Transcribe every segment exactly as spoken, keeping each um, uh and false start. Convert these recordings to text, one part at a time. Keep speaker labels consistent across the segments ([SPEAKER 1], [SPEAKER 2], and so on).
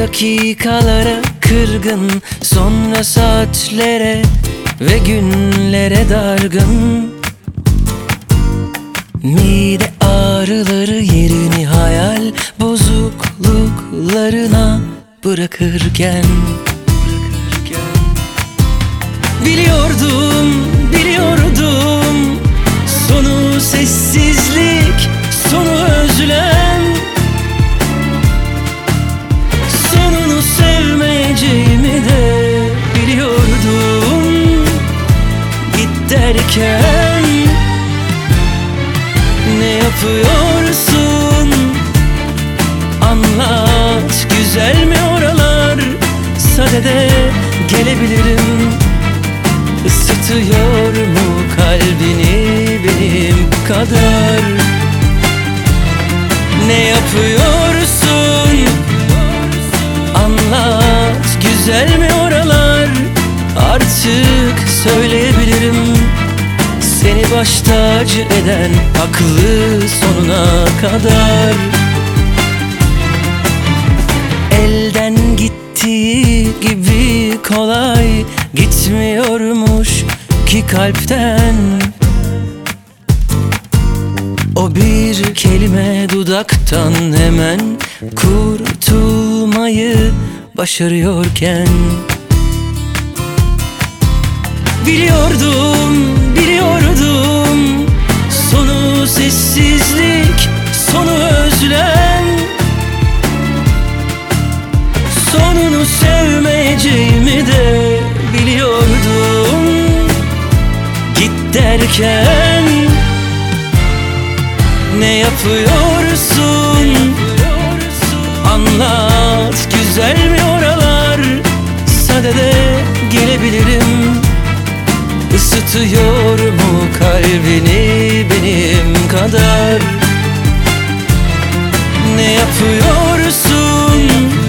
[SPEAKER 1] dakikalara kırgın, sonra saatlere ve günlere dargın. Mide ağrıları yerini hayal bozukluklarına bırakırken, biliyordum, biliyordum, sonu sessizlik, sonu özlem, sonunu sevmeyeceğimi de biliyordum. Git derken ne yapıyorsun? Anlat, güzel mi oralar? Sadede gelebilirim. Isıtıyor mu kalbini benim kadar? Ne yapıyorsun? Anlat, güzel mi oralar? Artık söyleyebilirim. Seni baş tacı eden aklı sonuna kadar. Elden gittiği gibi kolay gitmiyormuş ki kalpten. O bir kelime dudaktan hemen kurtulmayı başarıyorken, biliyordum, biliyordum, sonu sessizlik, sonu özlem, sonunu sevmeyeceğimi de biliyordum. Git derken ne yapıyorsun? Anlat, güzel mi oralar? Sadede gelebilirim. Isıtıyor mu kalbini benim kadar? Ne yapıyorsun?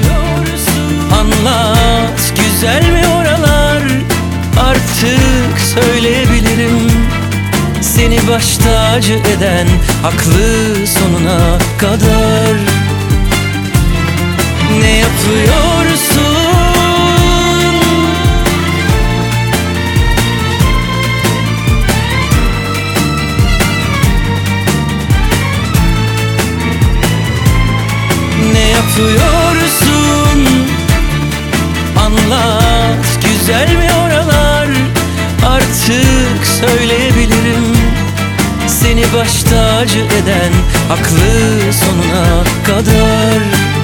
[SPEAKER 1] Anlat, güzel mi oralar? Artık söyleyebilirim. Seni baş tacı eden aklı sonuna kadar. Ne yapıyorsun? Ne yapıyorsun? Anlat, güzel mi oralar? Artık söyleyebilirim. Seni baş tacı eden aklı sonuna kadar.